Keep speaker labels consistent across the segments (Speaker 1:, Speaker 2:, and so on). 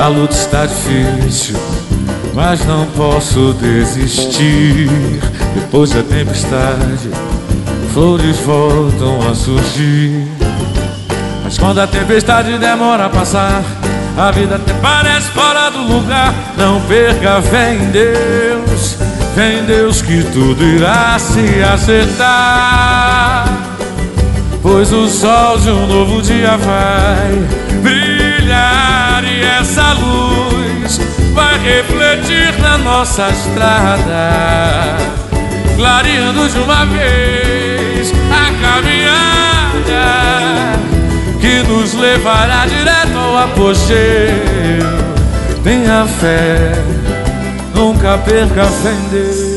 Speaker 1: A luta está difícil, mas não posso desistir. Depois da tempestade, flores voltam a surgir. Mas quando a tempestade demora a passar, a vida até parece fora do lugar. Não perca a fé em Deus, fé em Deus que tudo irá se acertar. Pois o sol de um novo dia vai brilhar e essa luz vai refletir na nossa estrada, clareando de uma vez a caminhada que nos levará direto ao apogeu. Tenha fé, nunca perca a fé em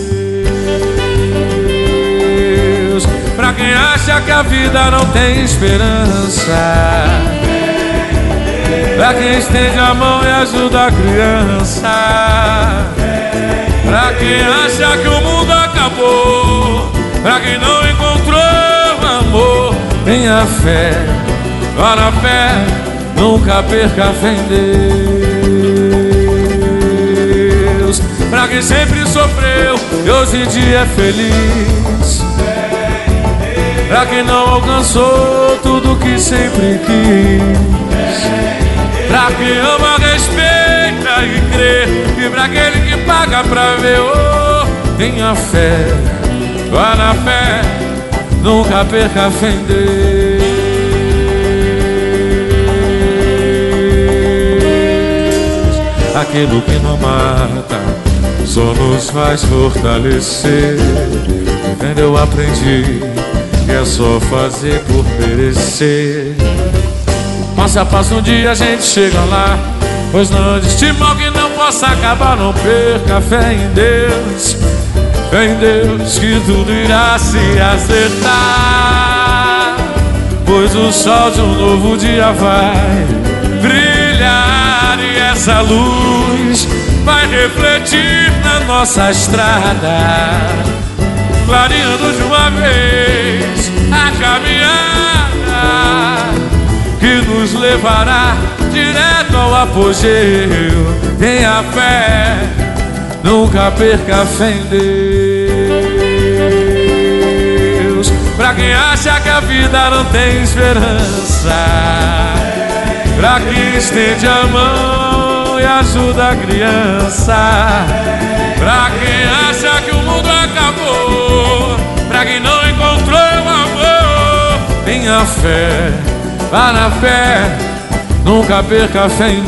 Speaker 1: Deus. Pra quem acha que a vida não tem esperança, pra quem estende a mão e ajuda a criança, pra quem acha que o mundo acabou, pra quem não encontrou amor, tenha fé, vá na fé, nunca perca a fé em Deus. Pra quem sempre sofreu e hoje em dia é feliz, pra quem não alcançou tudo que sempre quis, pra quem ama, respeita e crê, e pra aquele que paga pra ver, oh, tenha fé, vá na fé, nunca perca a fé em Deus. Aquilo que não mata só nos faz fortalecer. Vivendo eu aprendi que é só fazer por merecer. Passo a passo um dia a gente chega lá, pois não existe mal que não possa acabar. Não perca a fé em Deus, fé em Deus que tudo irá se acertar. Pois o sol de um novo dia vai brilhar e essa luz vai refletir na nossa estrada, clareando de uma vez a caminhada que nos levará direto ao apogeu. Tenha fé, nunca perca a fé em Deus. Pra quem acha que a vida não tem esperança, pra quem estende a mão e ajuda a criança, pra quem acha que o mundo acabou, pra quem não encontrou o amor, tenha fé, vá na fé, nunca perca a fé em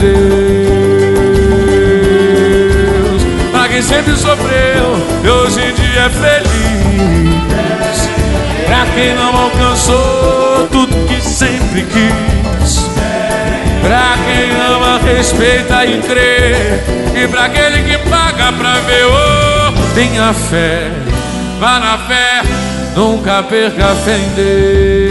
Speaker 1: Deus. Pra quem sempre sofreu e hoje em dia é feliz, pra quem não alcançou tudo que sempre quis, pra quem ama, respeita e crê, e pra aquele que paga pra ver, oh, tenha fé, vá na fé, nunca perca a fé em Deus.